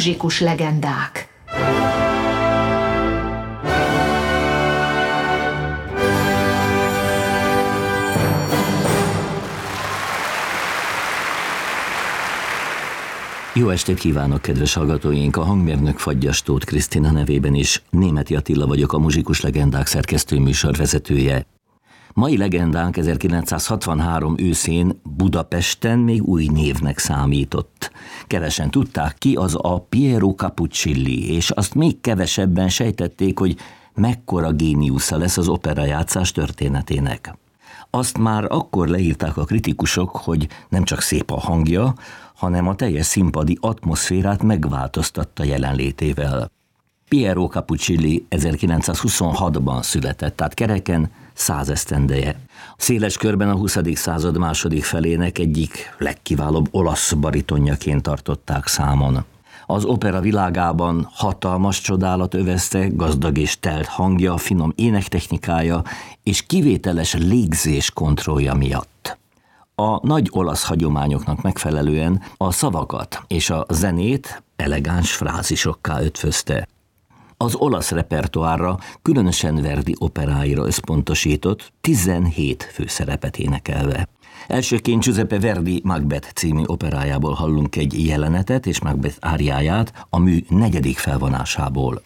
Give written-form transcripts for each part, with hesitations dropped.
muzsikus legendák. Jó estét kívánok, kedves hallgatóink! A hangmérnök Fagyas Tóth Krisztina nevében is Németi Attila vagyok, a Muzsikus Legendák szerkesztő műsorvezetője. Mai legendánk 1963 őszén Budapesten még új névnek számított. Kevesen tudták ki az a Piero Capuccilli, és azt még kevesebben sejtették, hogy mekkora géniusza lesz az operajátszás történetének. Azt már akkor leírták a kritikusok, hogy nem csak szép a hangja, hanem a teljes színpadi atmoszférát megváltoztatta jelenlétével. Piero Capuccilli 1926-ban született, tehát kereken 100 esztendeje. Széles körben a 20. század második felének egyik legkiválóbb olasz baritonjaként tartották számon. Az opera világában hatalmas csodálat övezte, gazdag és telt hangja, finom énektechnikája és kivételes légzés kontrollja miatt. A nagy olasz hagyományoknak megfelelően a szavakat és a zenét elegáns frázisokká ötvözte. Az olasz repertoárra, különösen Verdi operáira összpontosított, 17 főszerepet énekelve. Elsőként Giuseppe Verdi Macbeth című operájából hallunk egy jelenetet és Macbeth áriáját a mű 4. felvonásából.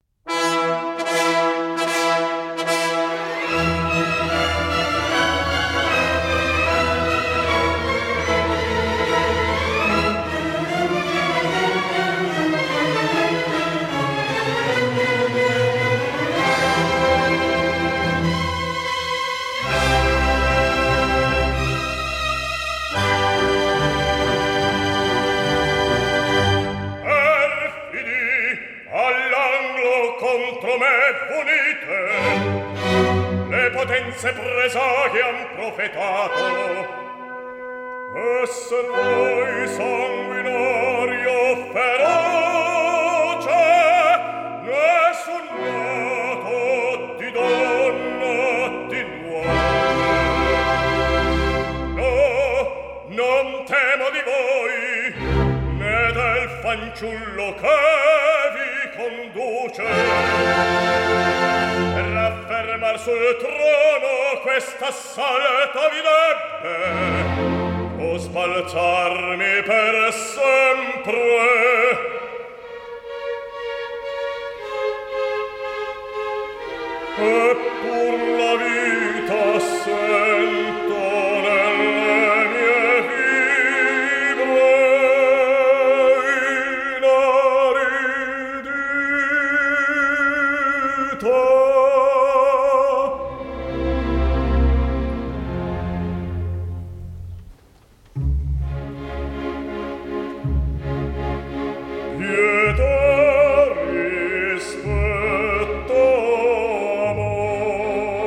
Presaghi han profetato, esser voi sanguinario feroce, nessun nato di donna di nuovo. No, non temo di voi, né del fanciullo che vi conduce, per affermar sul trono questa salta vi debbe o sbalzarmi per sempre. Eppur la vita sento nelle mie fibre inaridita. Pietà, rispetto, amor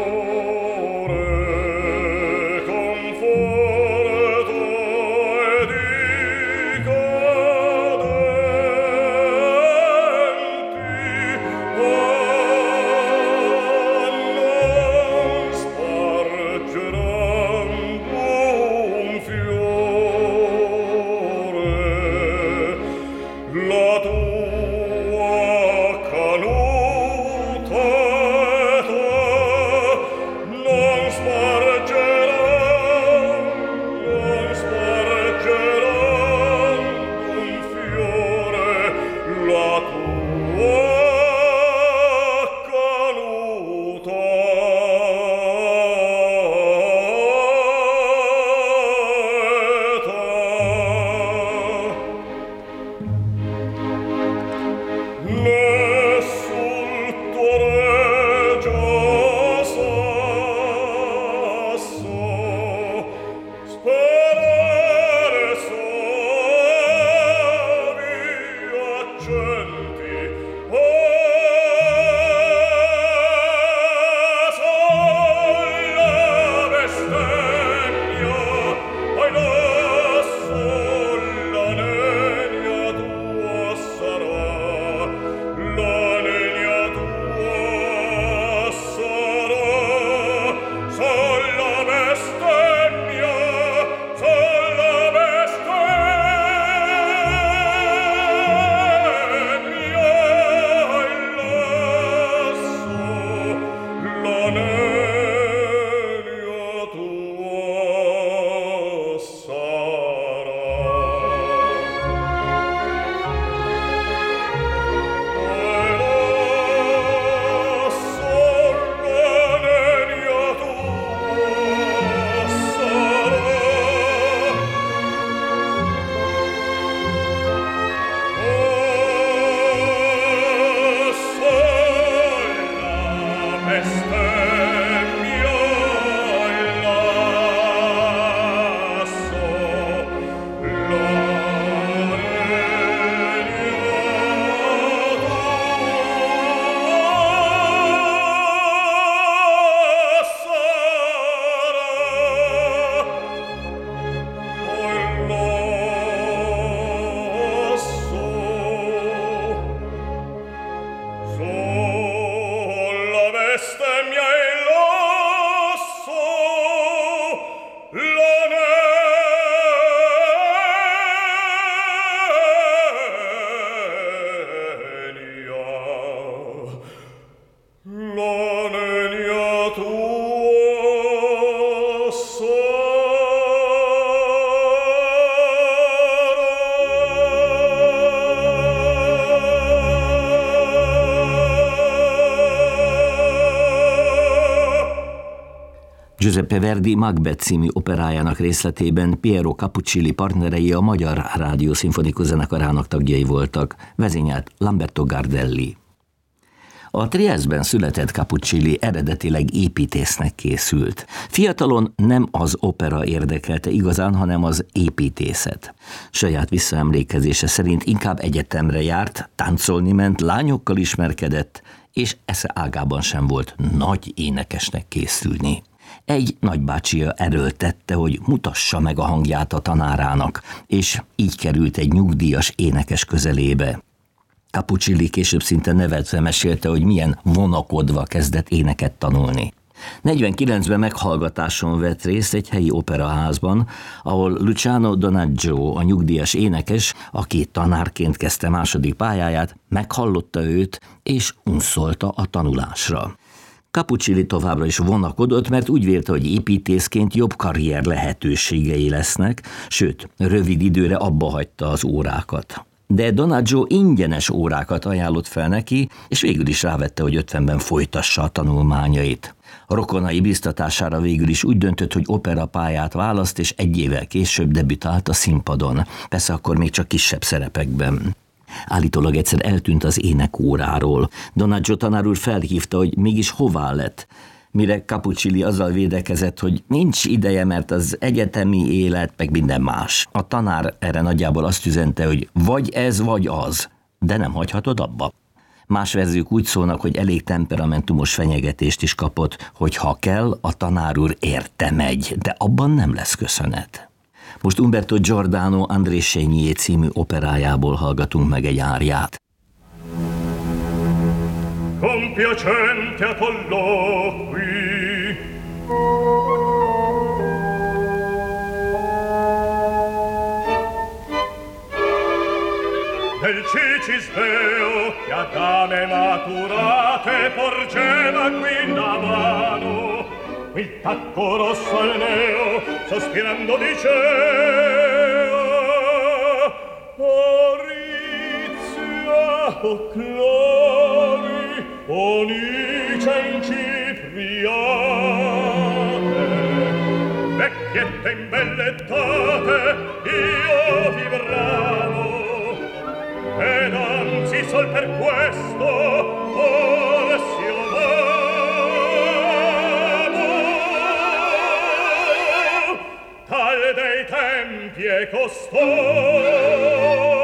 Giuseppe Verdi Macbeth című operájának részletében Piero Capuccilli partnerei a Magyar Rádió Szimfonikus Zenekarának tagjai voltak, vezényelt Lamberto Gardelli. A Triestben született Capuccilli eredetileg építésznek készült. Fiatalon nem az opera érdekelte igazán, hanem az építészet. Saját visszaemlékezése szerint inkább egyetemre járt, táncolni ment, lányokkal ismerkedett, és esze ágában sem volt nagy énekesnek készülni. Egy nagybácsia erőltette, hogy mutassa meg a hangját a tanárának, és így került egy nyugdíjas énekes közelébe. Capuccilli később szinte nevetve mesélte, hogy milyen vonakodva kezdett éneket tanulni. 49-ben meghallgatáson vett részt egy helyi operaházban, ahol Luciano Donaggio, a nyugdíjas énekes, aki tanárként kezdte második pályáját, meghallotta őt és unszolta a tanulásra. Capuccilli továbbra is vonakodott, mert úgy vélte, hogy építészként jobb karrier lehetőségei lesznek, sőt, rövid időre abba hagyta az órákat. De Donaggio ingyenes órákat ajánlott fel neki, és végül is rávette, hogy 50-ben folytassa a tanulmányait. A rokonai biztatására végül is úgy döntött, hogy operapályát választ, és egy évvel később debütált a színpadon. Persze akkor még csak kisebb szerepekben. Állítólag egyszer eltűnt az énekóráról. Donaggio tanár úr felhívta, hogy mégis hová lett, mire Capuccilli azzal védekezett, hogy nincs ideje, mert az egyetemi élet, meg minden más. A tanár erre nagyjából azt üzente, hogy vagy ez, vagy az, de nem hagyhatod abba. Más verziók úgy szólnak, hogy elég temperamentumos fenyegetést is kapott, hogy ha kell, a tanár úr érte megy, de abban nem lesz köszönet. Most Umberto Giordano André Chénier című operájából hallgatunk meg egy áriát. Compiacente a colloqui del Cicisbeo che a dame maturate porgeva qui la mano il tacco rosso al neo sospirando diceva Orizia o Clori Onice in Cipriate vecchiette imbellettate io vibravo ed anzi sol per questo ora tal dei tempi e costume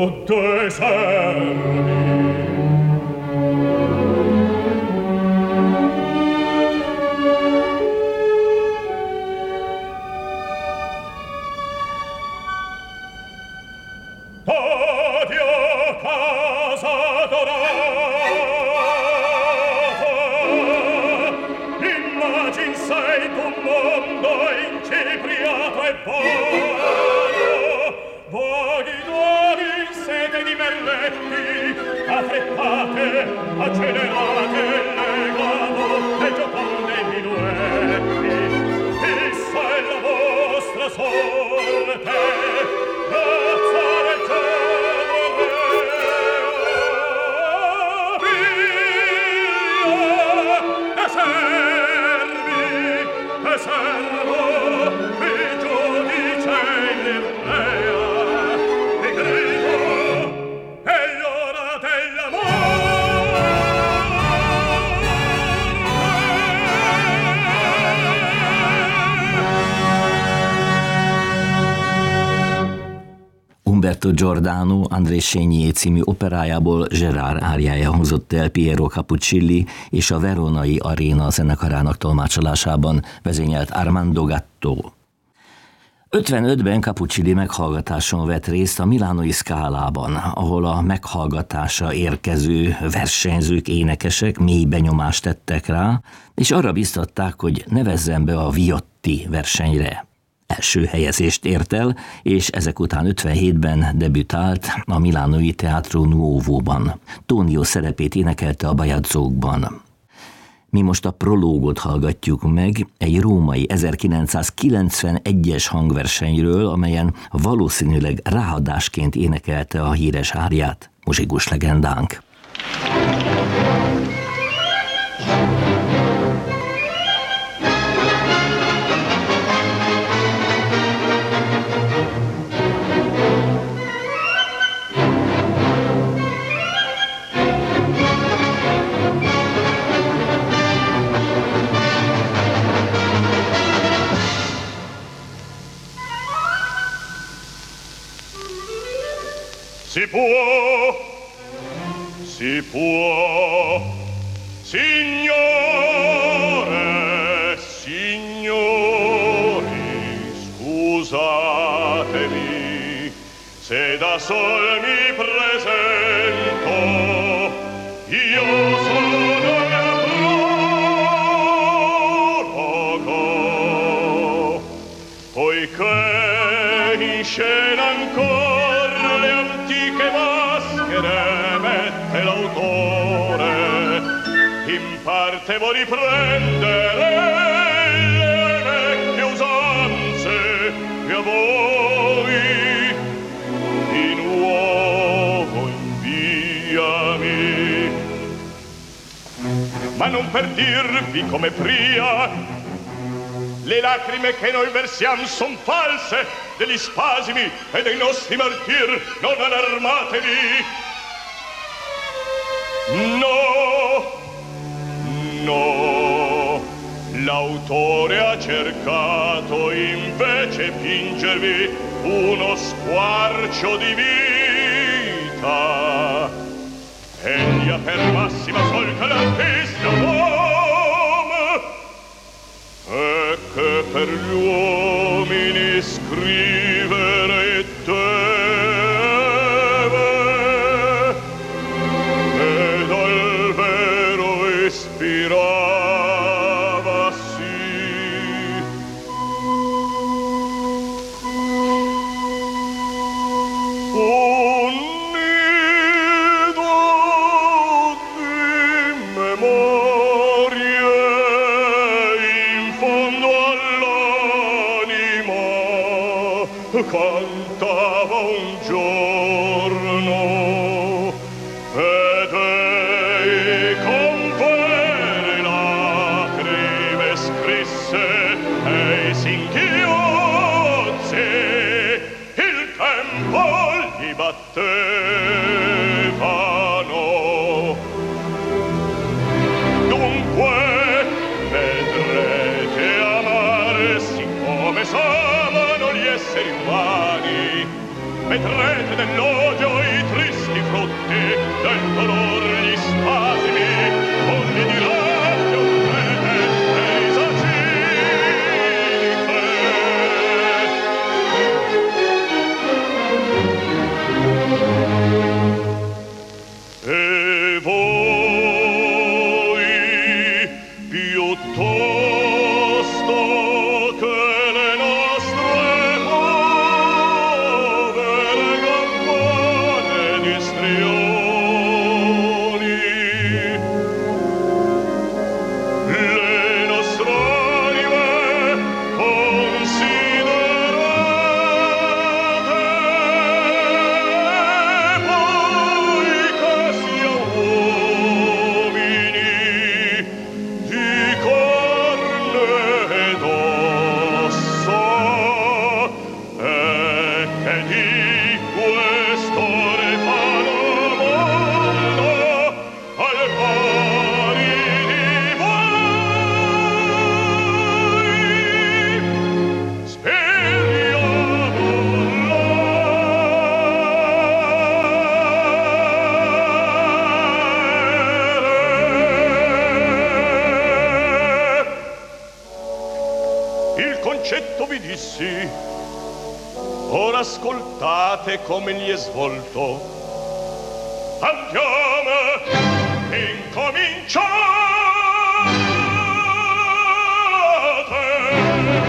due servi. Accelerate legado e gioconde minuetti, essa è la vostra sorte, razza regione via, e servo, vi giudice il rea, e grido, è l'ora dell'amore. Umberto Giordano André Chénier című operájából Gérard áriája hangzott el Piero Capuccilli és a Veronai Aréna zenekarának tolmácsolásában vezényelt Armando Gatto. 55-ben Capuccilli meghallgatáson vett részt a Milánói Scalában, ahol a meghallgatásra érkező versenyzők, énekesek mély benyomást tettek rá, és arra biztatták, hogy nevezzen be a Viotti versenyre. Első helyezést ért el, és ezek után 57-ben debütált a Milánói Teatro Nuovo-ban. Tonio szerepét énekelte a Bajadzókban. Mi most a prológot hallgatjuk meg egy római 1991-es hangversenyről, amelyen valószínűleg ráadásként énekelte a híres áriát muzsikus legendánk. Si può, signore, signori, scusatemi, se da sol mi presento, io sono il prologo, poiché in scena ancora le antiche maschere mette l'autore, in parte vuol riprendere le vecchie usanze che a voi di nuovo inviami. Ma non per dirvi come pria, le lacrime che noi versiamo son false, degli spasimi e dei nostri martir, non allarmatevi. No, l'autore ha cercato invece fingervi uno squarcio di vita. Egli ha per massima solca l'artista uomo, e che per gli uomini scrivere deve, ed al vero ispirava sì. Un nido di memorie in fondo all'anima cantava un giorno, ed ei con vere lacrime scrisse e singhiozzi, il tempo gli battevano. Dunque vedrete amarsi come s'amano gli esseri umani, vedrete dell'odio i sì. Ora ascoltate come gli è svolto. Andiamo, incominciate.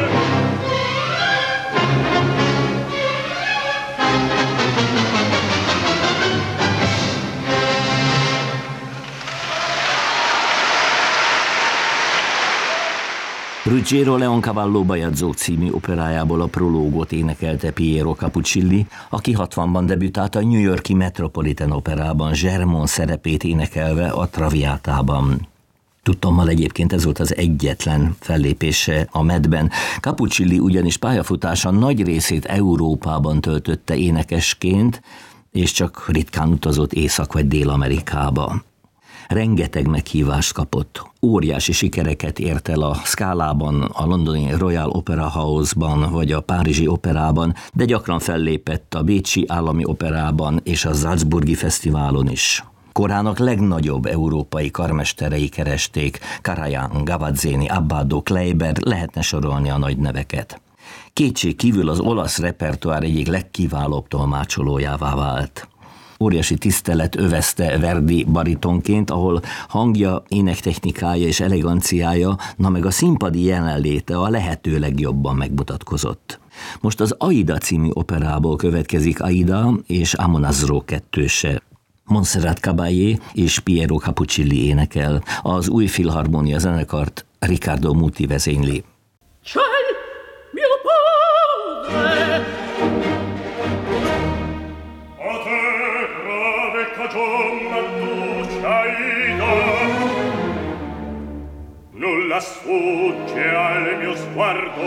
Ruggiero Leoncavallo Bajadzó című operájából a prológot énekelte Piero Capuccilli, aki 60-ban debütált a New York-i Metropolitan Operában Germont szerepét énekelve a Traviátában. Tudtommal egyébként ez volt az egyetlen fellépése a Medben. Capuccilli ugyanis pályafutása nagy részét Európában töltötte énekesként, és csak ritkán utazott Észak- vagy Dél-Amerikába. Rengeteg meghívást kapott, óriási sikereket ért el a Scalában, a londoni Royal Opera House-ban vagy a Párizsi Operában, de gyakran fellépett a Bécsi Állami Operában és a Salzburgi Fesztiválon is. Korának legnagyobb európai karmesterei keresték, Karajan, Gavazzini, Abbado, Kleiber, lehetne sorolni a nagy neveket. Kétség kívül az olasz repertoár egyik legkiválóbb tolmácsolójává vált. Óriási tisztelet övezte Verdi baritonként, ahol hangja, énektechnikája és eleganciája, na meg a színpadi jelenléte a lehető legjobban megmutatkozott. Most az Aida című operából következik Aida és Amonasro kettőse. Montserrat Caballé és Piero Capuccilli énekel, az új filharmónia zenekart Riccardo Muti vezényli. Ciel, mio padre! A terra de cagionna duce Aida, nulla sfugge al mio sguardo,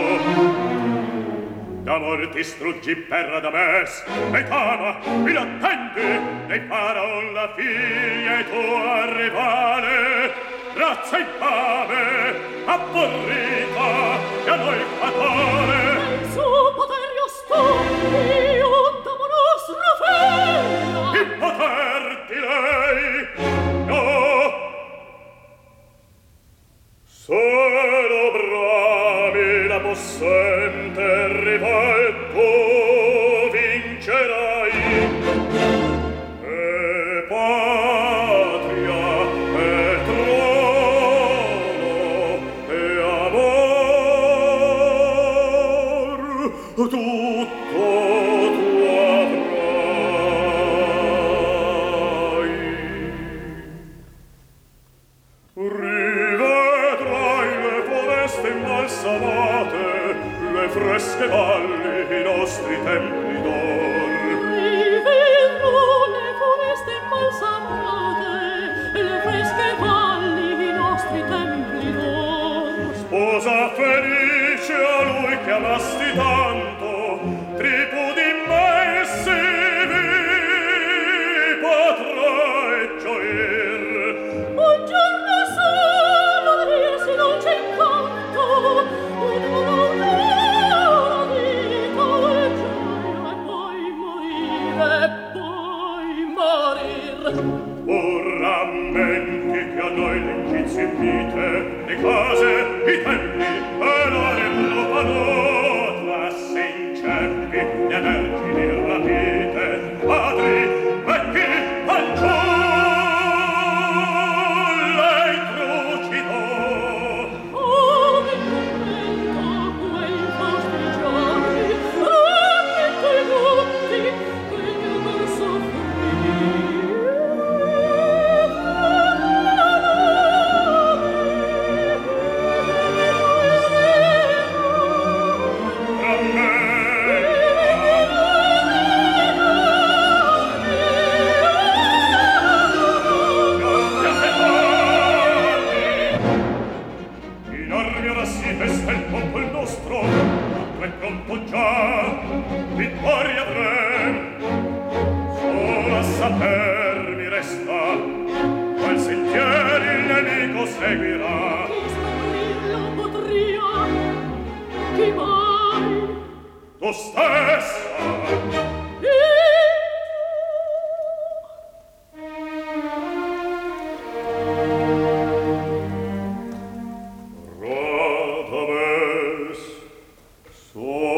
d'amor ti struggi per Radames, e t'ama, mi l'attende, ne faraon la figlia e tua rivale, razza infame, abborrita, e a noi fatale. Il suo potere io sto, io d'amoros rafella. Il poter di lei, no. Solo brami la possente rival tu vincerai. E patria, e trono, e amor, tutto tu avrai. Rivedrai le foreste imbalsamate, le fresche valli, i nostri templi d'or. Rivedrò le foreste imbalsamate, le fresche valli, i nostri templi d'or. Sposa felice a lui che amasti tanto, tripudi messi vi potrai gioir. Un giorno solo dirsi dolce incanto, un giorno vita e gioia, e poi morire, e poi morir. Or rammenti che a noi l'ingizia invite, le case, i templi, e l'ore profanò, trasse incerti, le vergini rapite, padri, vecchi, fanciulle e trucidò. Oh, mi commento quei vostri giorni, rammento i lutti, quel mio cor in armi ora si festa il popolo nostro, tutto è pronto già, vittoria avrem. Solo a saper mi resta, qual sentieri il nemico seguirà. Chi scoprirlo potria, chi mai? Tu stessa! Radames, so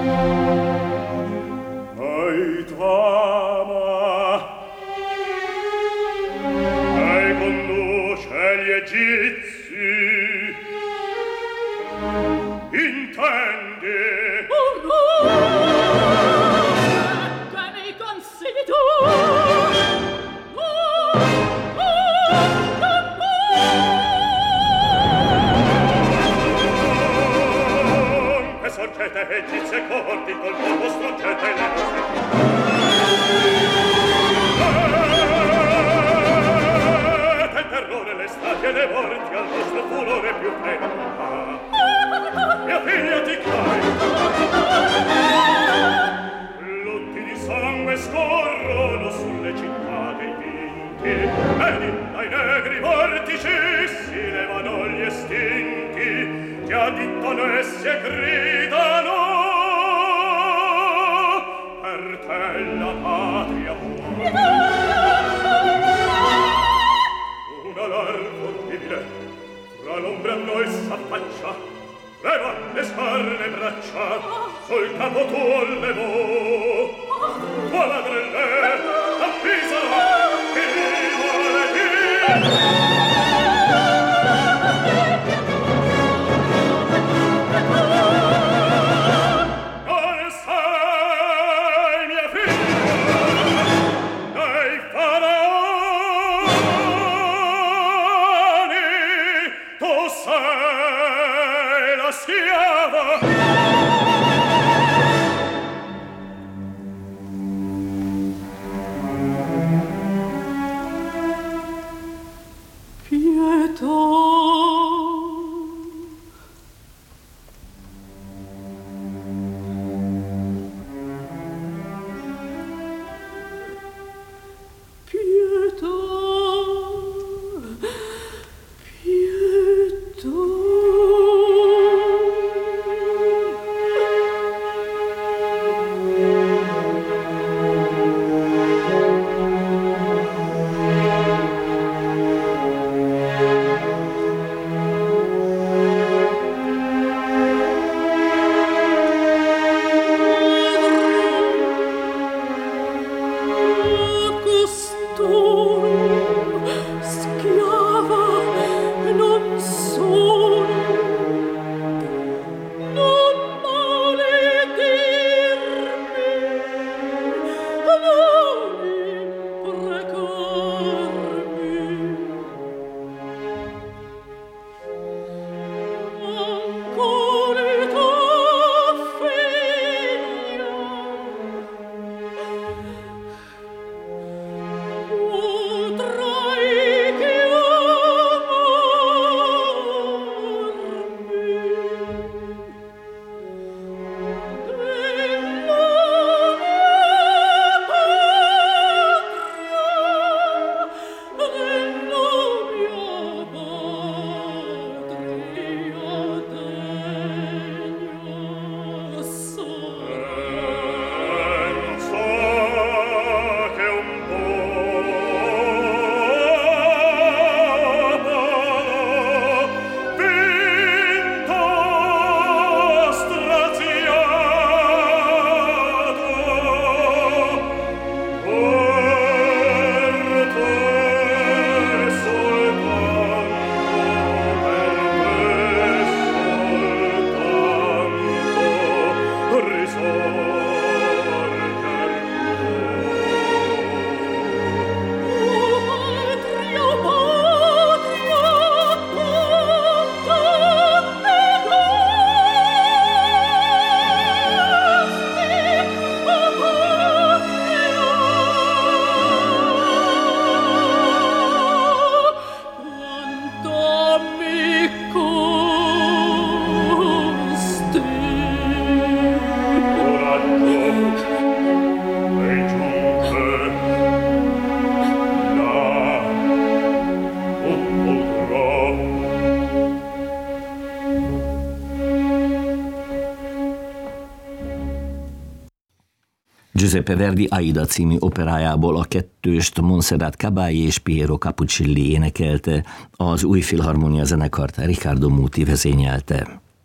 Giuseppe Verdi Aida című operájából a kettőst Montserrat Caballé és Piero Capuccilli énekelte, az új filharmónia zenekart Riccardo Muti vezényelte.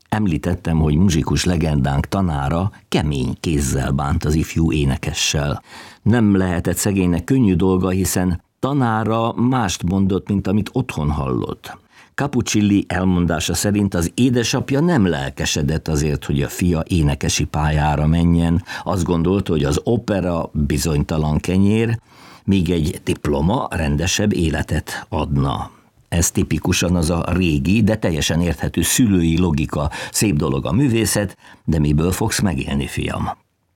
Említettem, hogy muzsikus legendánk tanára kemény kézzel bánt az ifjú énekessel. Nem lehetett szegénynek könnyű dolga, hiszen tanára mást mondott, mint amit otthon hallott. Capuccilli elmondása szerint az édesapja nem lelkesedett azért, hogy a fia énekesi pályára menjen. Azt gondolta, hogy az opera bizonytalan kenyér, míg egy diploma rendesebb életet adna. Ez tipikusan az a régi, de teljesen érthető szülői logika. Szép dolog a művészet, de miből fogsz megélni, fiam?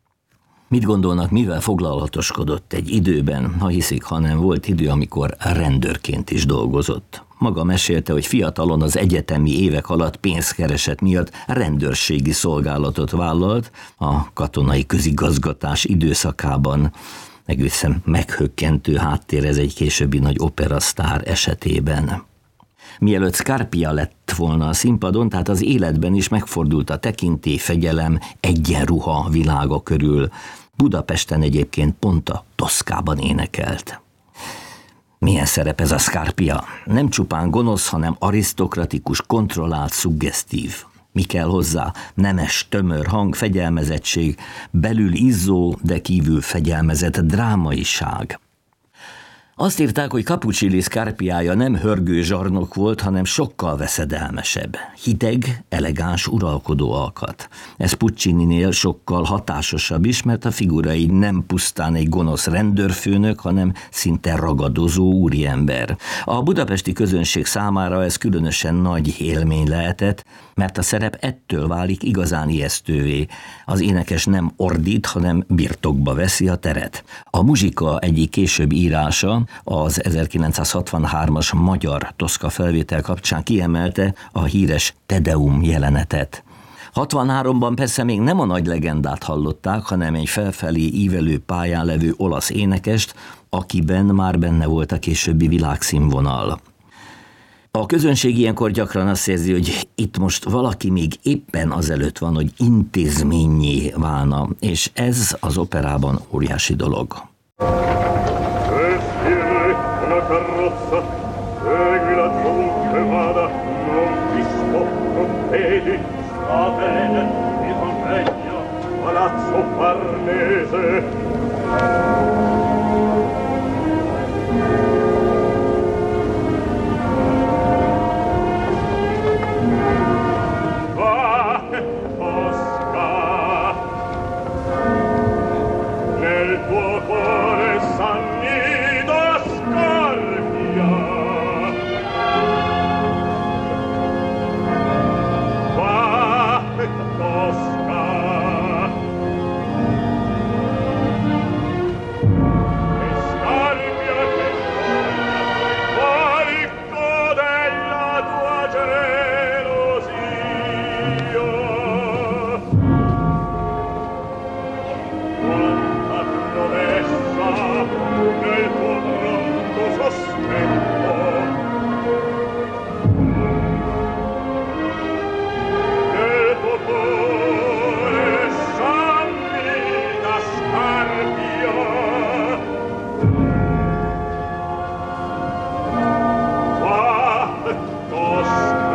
Mit gondolnak, mivel foglalatoskodott egy időben, ha hiszik, ha nem, volt idő, amikor rendőrként is dolgozott. Maga mesélte, hogy fiatalon az egyetemi évek alatt pénzkereset miatt rendőrségi szolgálatot vállalt a katonai közigazgatás időszakában. Egészen meghökkentő háttér ez egy későbbi nagy operasztár esetében. Mielőtt Scarpia lett volna a színpadon, tehát az életben is megfordult a tekintély, fegyelem, egyenruha világa körül. Budapesten egyébként pont a Toszkában énekelt. Milyen szerep ez a Scarpia? Nem csupán gonosz, hanem arisztokratikus, kontrollált, szuggesztív. Mi kell hozzá? Nemes, tömör hang, fegyelmezettség, belül izzó, de kívül fegyelmezett drámaiság. Azt írták, hogy Capuccilli Scarpiája nem hörgő zsarnok volt, hanem sokkal veszedelmesebb. Hideg, elegáns, uralkodó alkat. Ez Puccininél sokkal hatásosabb is, mert a figurai nem pusztán egy gonosz rendőrfőnök, hanem szinte ragadozó úriember. A budapesti közönség számára ez különösen nagy élmény lehetett, mert a szerep ettől válik igazán ijesztővé. Az énekes nem ordít, hanem birtokba veszi a teret. A muzsika egyik később írása, az 1963-as magyar Toszka felvétel kapcsán kiemelte a híres Te Deum jelenetet. 63-ban persze még nem a nagy legendát hallották, hanem egy felfelé ívelő pályán levő olasz énekest, akiben már benne volt a későbbi világszínvonal. A közönség ilyenkor gyakran azt érzi, hogy itt most valaki még éppen azelőtt van, hogy intézménnyé válna, és ez az operában óriási dolog. Carrozza, seguila dovunque vada, non visto, non vedi, sta bene, mi convegna, Palazzo Farnese. Va, Tosca, nel tuo cuore s'annida Scarpia. Va, Tosca, e Scarpia che carico della tua gelosia. Quanta promessa nel tuo pronto sospetto, nel tuo cuore s'annida Scarpia. Va, Tosca,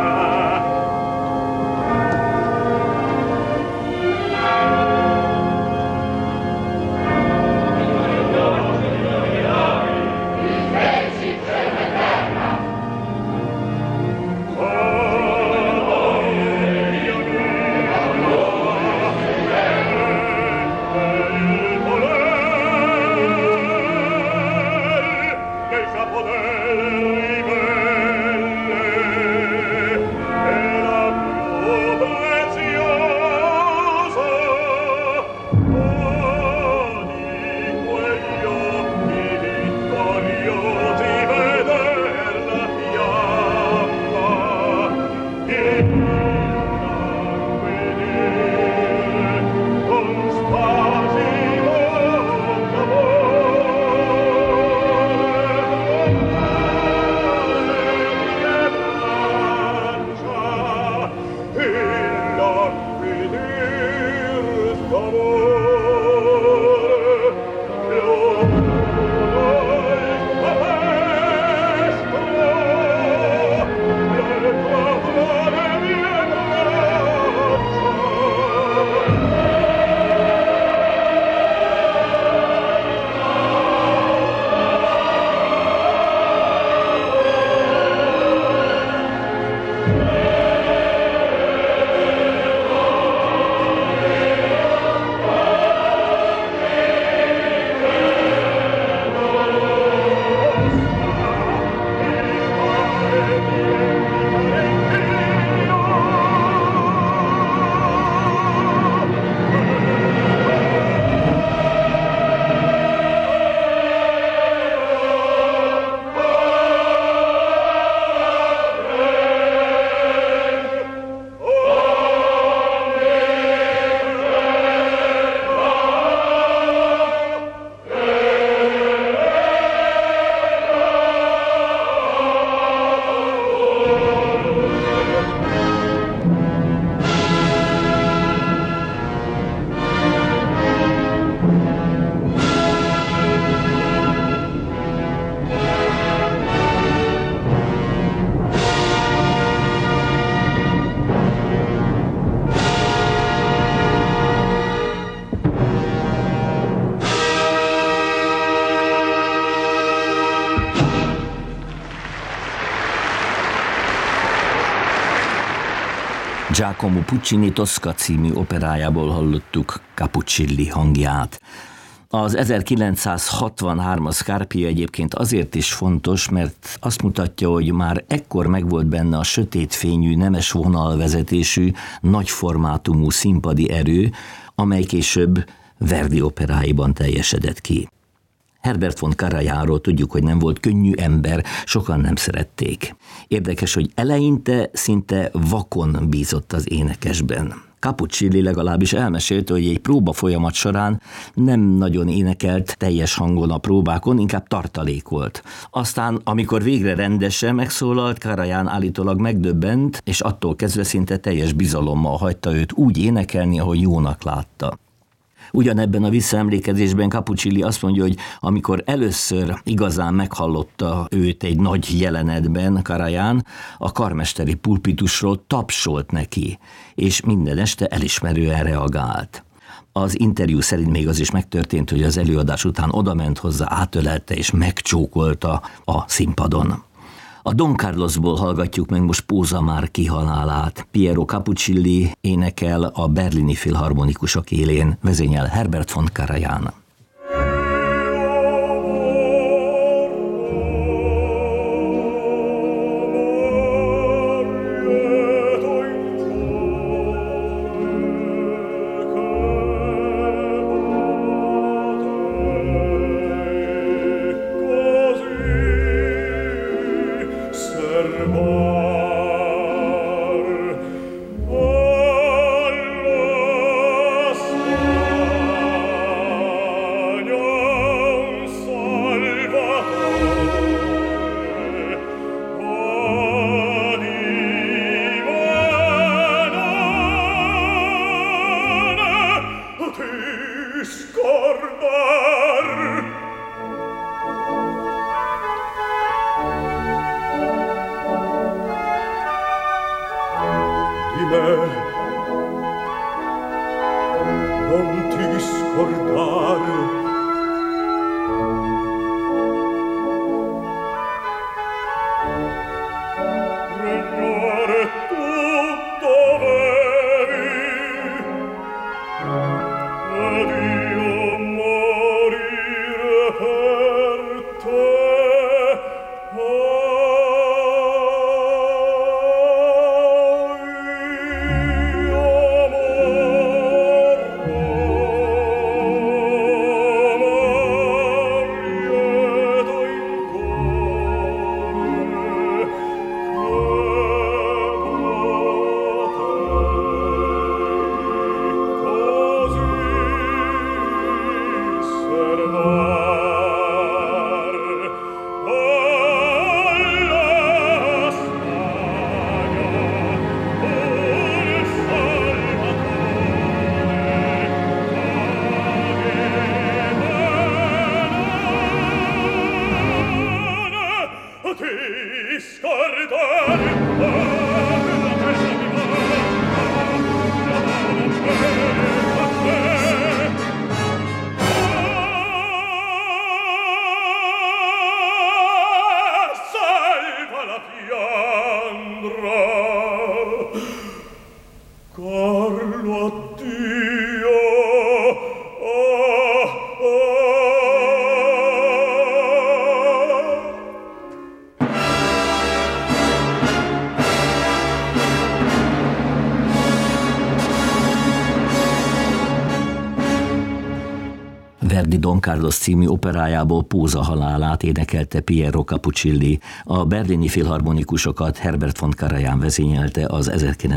Giacomo Puccini Tosca című operájából hallottuk Capuccilli hangját. Az 1963-as Scarpia egyébként azért is fontos, mert azt mutatja, hogy már ekkor megvolt benne a sötétfényű, nemes vonalvezetésű, nagyformátumú színpadi erő, amely később Verdi operáiban teljesedett ki. Herbert von Karajanról tudjuk, hogy nem volt könnyű ember, sokan nem szerették. Érdekes, hogy eleinte szinte vakon bízott az énekesben. Capuccilli legalábbis elmesélte, hogy egy próba folyamat során nem nagyon énekelt teljes hangon a próbákon, inkább tartalékolt. Aztán, amikor végre rendesen megszólalt, Karajan állítólag megdöbbent, és attól kezdve szinte teljes bizalommal hagyta őt úgy énekelni, ahogy jónak látta. Ugyanebben a visszaemlékezésben Capuccilli azt mondja, hogy amikor először igazán meghallotta őt egy nagy jelenetben Karajan, a karmesteri pulpitusról tapsolt neki, és minden este elismerően reagált. Az interjú szerint még az is megtörtént, hogy az előadás után odament hozzá, átölelte és megcsókolta a színpadon. A Don Carlosból hallgatjuk meg most Póza Marchi halálát. Piero Capuccilli énekel, a berlini filharmonikusok élén vezényel Herbert von Karajan. Verdi Don Carlos című operájából Póza halálát énekelte Piero Capuccilli. A berlini filharmonikusokat Herbert von Karajan vezényelte az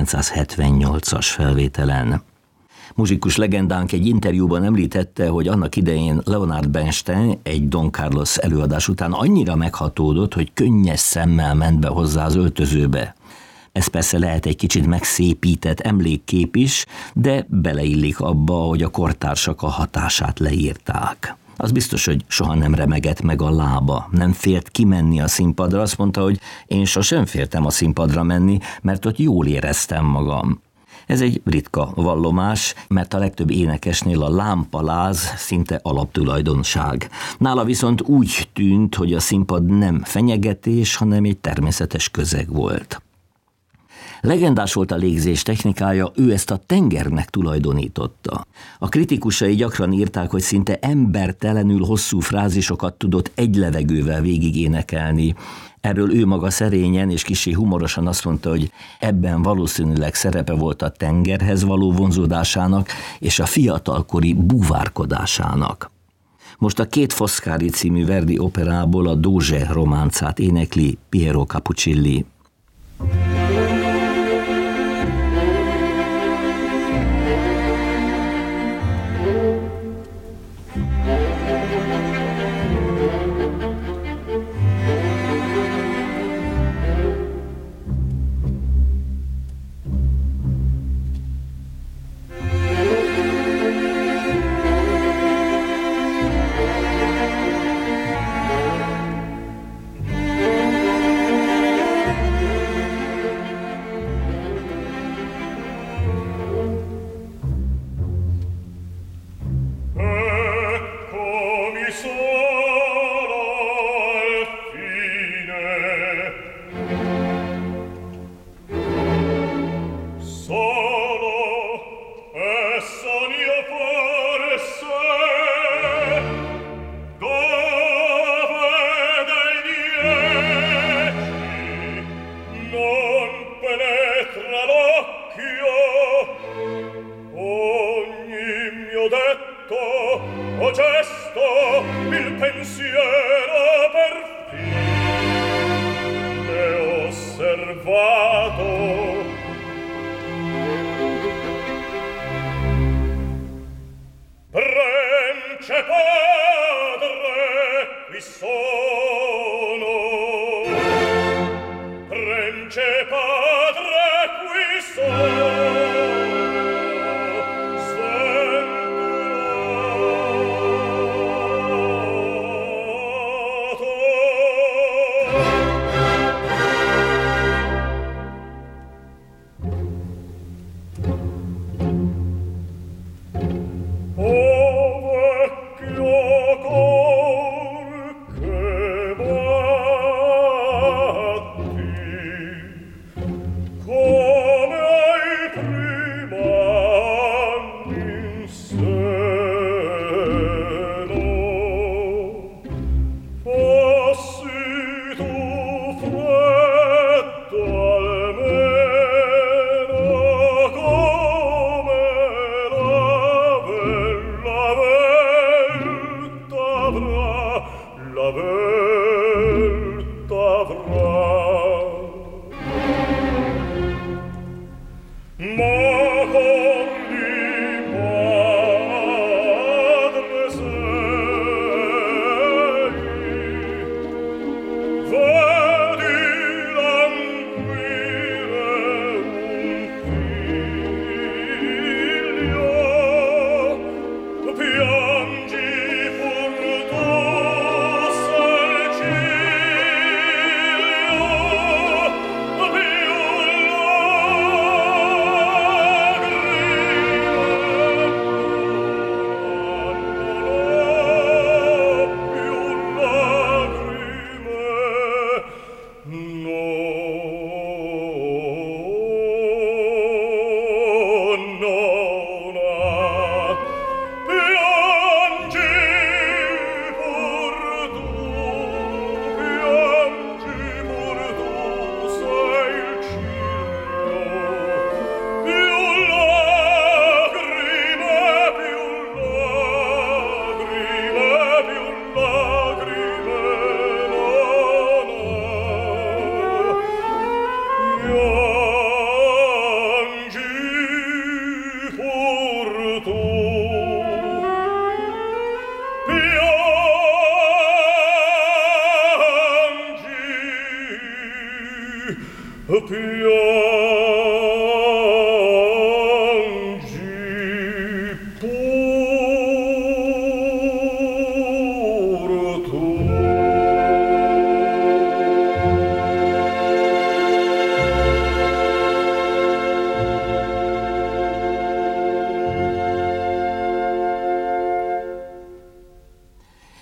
1978-as felvételen. Muzsikus legendánk egy interjúban említette, hogy annak idején Leonard Bernstein egy Don Carlos előadás után annyira meghatódott, hogy könnyes szemmel ment be hozzá az öltözőbe. Ez persze lehet egy kicsit megszépített emlékkép is, de beleillik abba, hogy a kortársak a hatását leírták. Az biztos, hogy soha nem remegett meg a lába, nem félt kimenni a színpadra, azt mondta, hogy én sosem féltem a színpadra menni, mert ott jól éreztem magam. Ez egy ritka vallomás, mert a legtöbb énekesnél a lámpaláz szinte alaptulajdonság. Nála viszont úgy tűnt, hogy a színpad nem fenyegetés, hanem egy természetes közeg volt. Legendás volt a légzés technikája, ő ezt a tengernek tulajdonította. A kritikusai gyakran írták, hogy szinte embertelenül hosszú frázisokat tudott egy levegővel végigénekelni. Erről ő maga szerényen és kissé humorosan azt mondta, hogy ebben valószínűleg szerepe volt a tengerhez való vonzódásának és a fiatalkori búvárkodásának. Most a Két Foscari című Verdi operából a Doge románcát énekli Piero Capuccilli.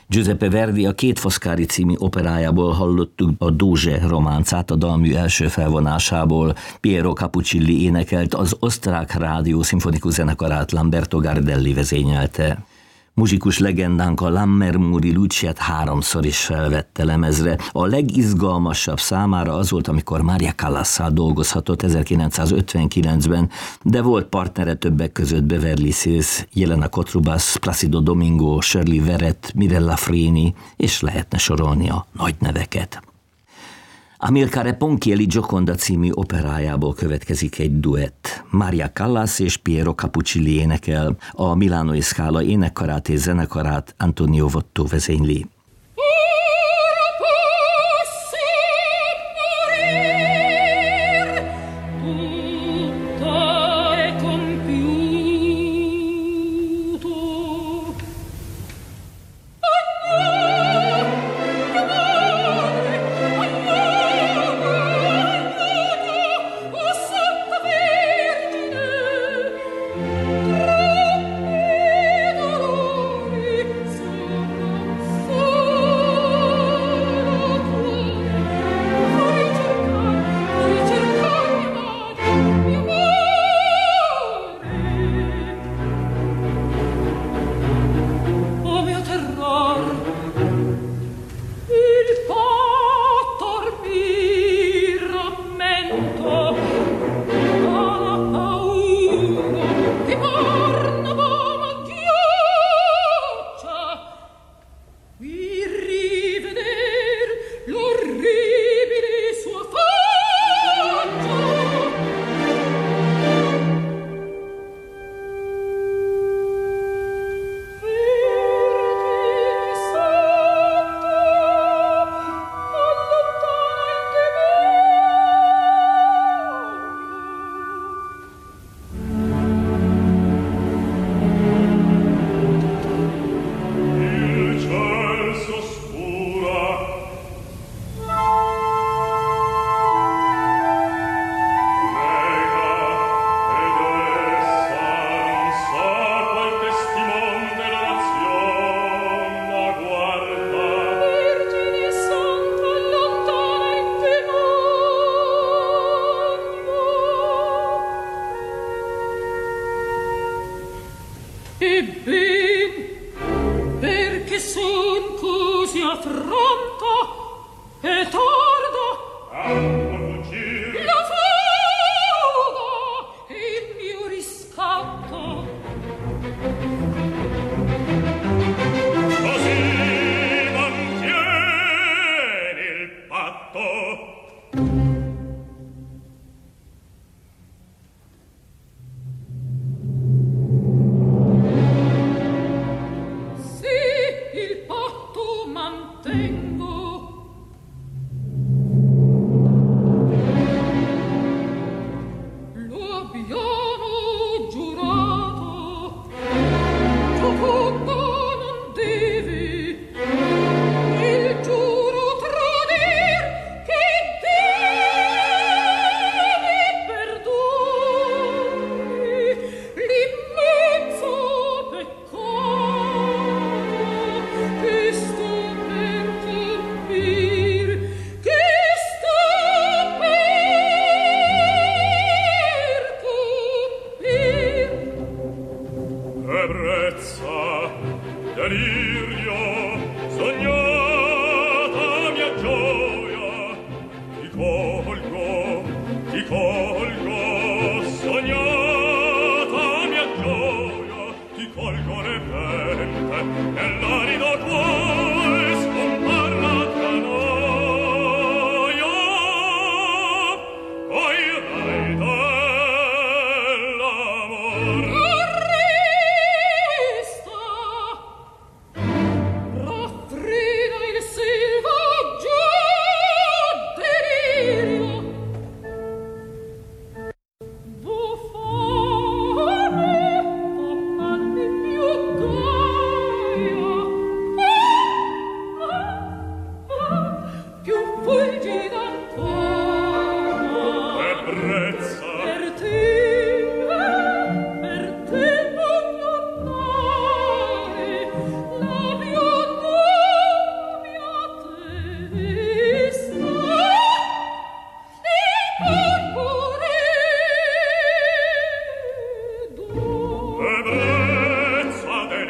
Giuseppe Verdi a Két Foscari című operájából hallottuk a Dózse románcát, a dalmű első felvonásából. Piero Capuccilli énekelt, az osztrák rádió szimfonikus zenekarát Lamberto Gardelli vezényelte. Muzsikus legendánk a Lammermoori Luciát 3-szor is felvette lemezre. A legizgalmasabb számára az volt, amikor Maria Callasszal dolgozhatott 1959-ben, de volt partnere többek között Beverly Sills, Jelena Kotrubas, Placido Domingo, Shirley Verrett, Mirella Freni, és lehetne sorolni a nagy neveket. Amilcare Ponchielli Gioconda című operájából következik egy duett. Maria Callas és Piero Capuccilli énekel, a Milánói Scala énekkarát és zenekarát Antonio Votto vezényli.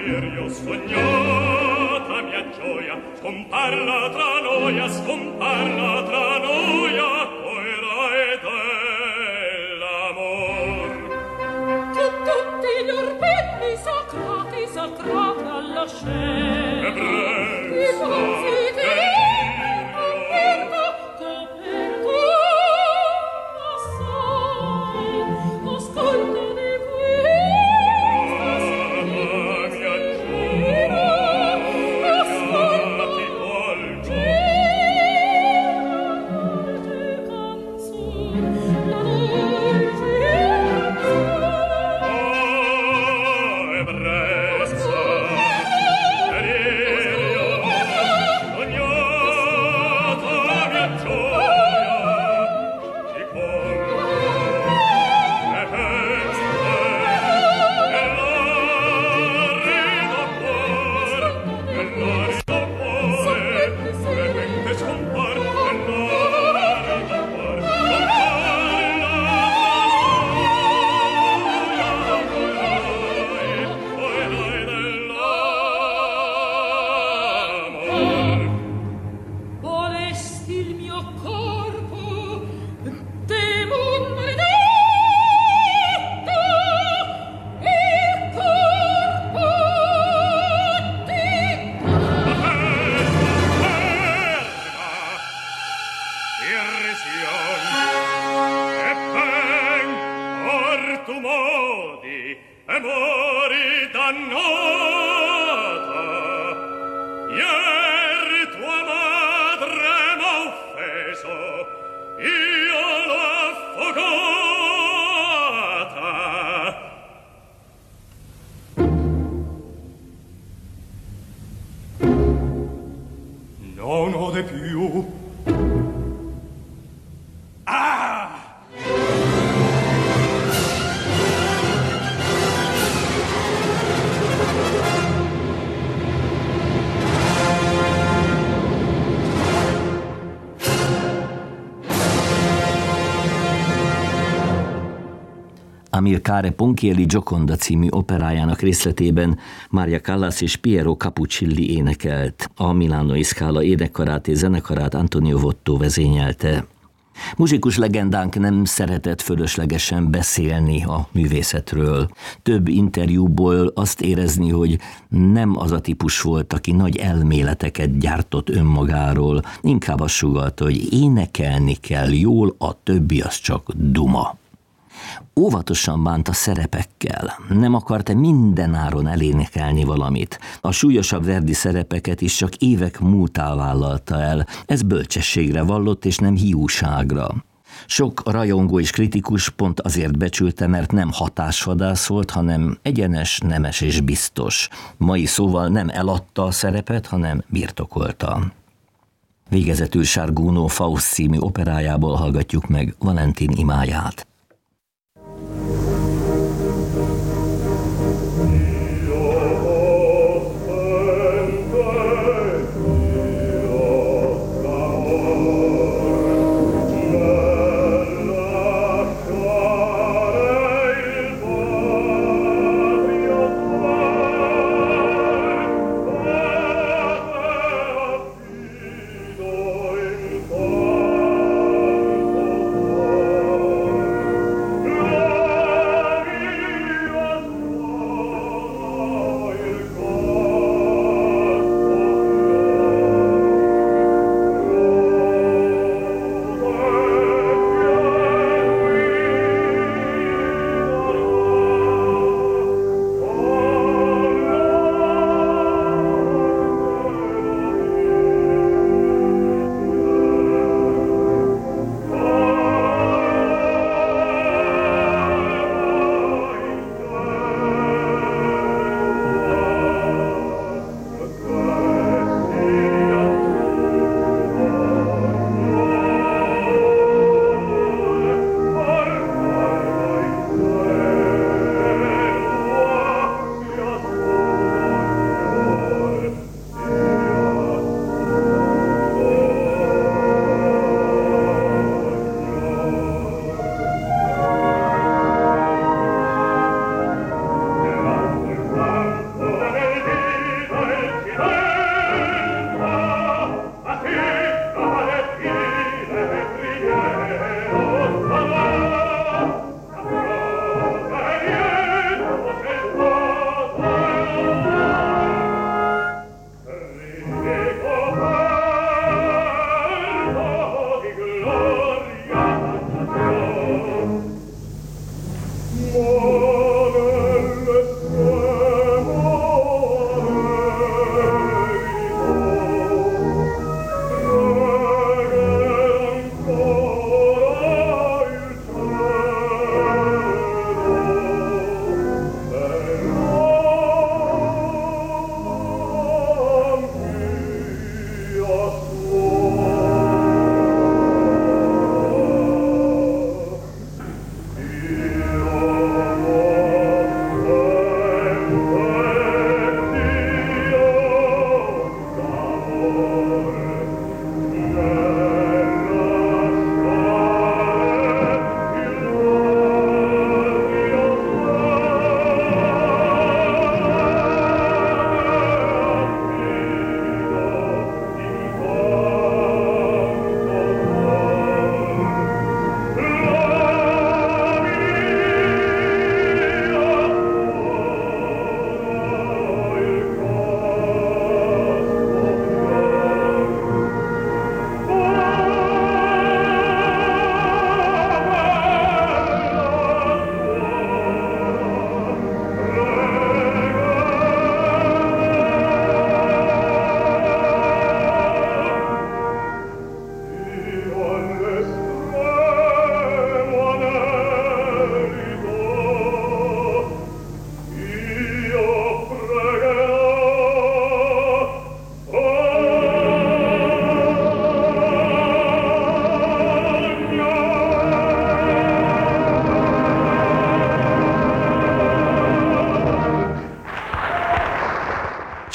delirio sognata mia gioia, scomparla tra noia, scomparla tra noia, coera e dell'amor. Che tutti gli orbetti sacrati alla scena, Ebbrezza, non ode più. Amilcare Ponchielli Gioconda című operájának részletében Maria Callas és Piero Capuccilli énekelt, a Milánói Scala énekkarát és zenekarát Antonio Votto vezényelte. Muzsikus legendánk nem szeretett fölöslegesen beszélni a művészetről. Több interjúból azt érezni, hogy nem az a típus volt, aki nagy elméleteket gyártott önmagáról, inkább azt sugalt, hogy énekelni kell jól, a többi az csak duma. Óvatosan bánt a szerepekkel, nem akart mindenáron elénekelni valamit. A súlyosabb Verdi szerepeket is csak évek múltán vállalta el, ez bölcsességre vallott és nem hiúságra. Sok rajongó és kritikus pont azért becsülte, mert nem hatásvadász volt, hanem egyenes, nemes és biztos. Mai szóval nem eladta a szerepet, hanem birtokolta. Végezetül Sarguno Faust című operájából hallgatjuk meg Valentin imáját.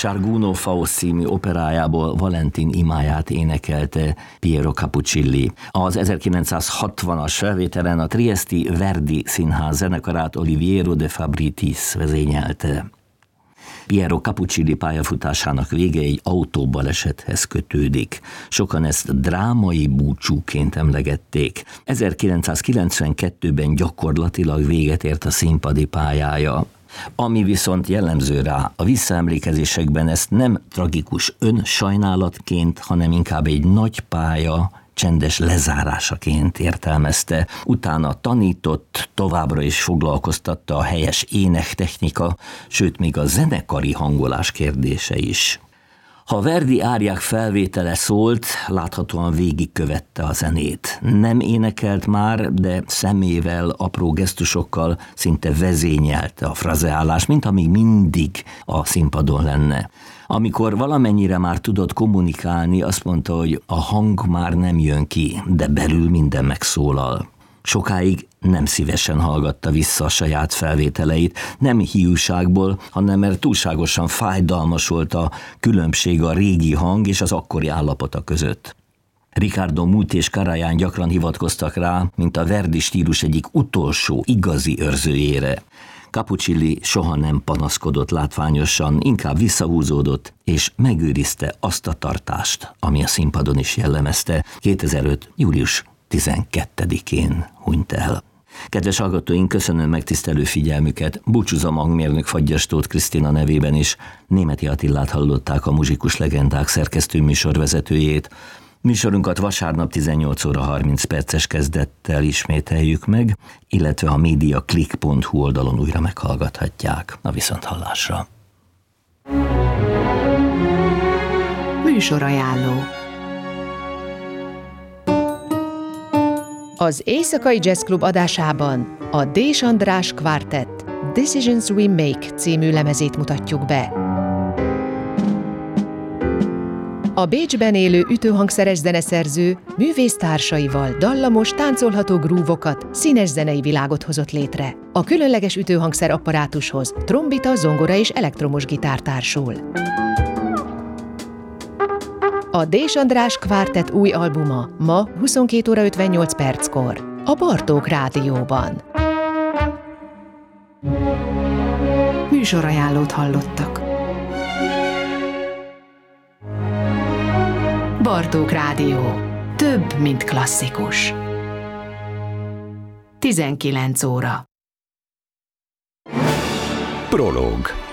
Ciarguno Faust című operájából Valentin imáját énekelte Piero Capuccilli. Az 1960-as felvételen a triesti Verdi Színház zenekarát Oliviero de Fabritis vezényelte. Piero Capuccilli pályafutásának vége egy autóbalesethez kötődik. Sokan ezt drámai búcsúként emlegették. 1992-ben gyakorlatilag véget ért a színpadi pályája. Ami viszont jellemző rá, a visszaemlékezésekben ezt nem tragikus önsajnálatként, hanem inkább egy nagy pálya csendes lezárásaként értelmezte. Utána tanított, továbbra is foglalkoztatta a helyes énektechnika, sőt még a zenekari hangolás kérdése is. Ha Verdi áriák felvétele szólt, láthatóan végigkövette a zenét. Nem énekelt már, de szemével, apró gesztusokkal szinte vezényelte a frazeálás, mint amíg mindig a színpadon lenne. Amikor valamennyire már tudott kommunikálni, azt mondta, hogy a hang már nem jön ki, de belül minden megszólal. Sokáig nem szívesen hallgatta vissza a saját felvételeit, nem hiúságból, hanem mert túlságosan fájdalmas volt a különbség a régi hang és az akkori állapota között. Ricardo Muti és Karajan gyakran hivatkoztak rá, mint a Verdi stílus egyik utolsó igazi őrzőjére. Capuccilli soha nem panaszkodott látványosan, inkább visszahúzódott, és megőrizte azt a tartást, ami a színpadon is jellemezte. 2005. július 12-én hunyt el. Kedves hallgatóink, köszönöm megtisztelő figyelmüket. Búcsúzom a hangmérnök Fagyas Tóth Krisztina nevében is. Németi Attilát hallották, a Muzsikus Legendák szerkesztő műsorvezetőjét. Műsorunkat vasárnap 18 óra 30 perces kezdettel ismételjük meg, illetve a mediaclick.hu oldalon újra meghallgathatják. A viszonthallásra. Műsorajánló. Az Éjszakai Jazz Club adásában a Dés András Quartet Decisions We Make című lemezét mutatjuk be. A Bécsben élő ütőhangszeres zeneszerző művésztársaival dallamos, táncolható grúvokat, színes zenei világot hozott létre. A különleges ütőhangszer apparátushoz trombita, zongora és elektromos gitár társul. A Dés András Quartet új albuma ma 22 óra 58 perckor a Bartók Rádióban. Műsorajánlót hallottak. Bartók Rádió. Több, mint klasszikus. 19 óra. Prológ.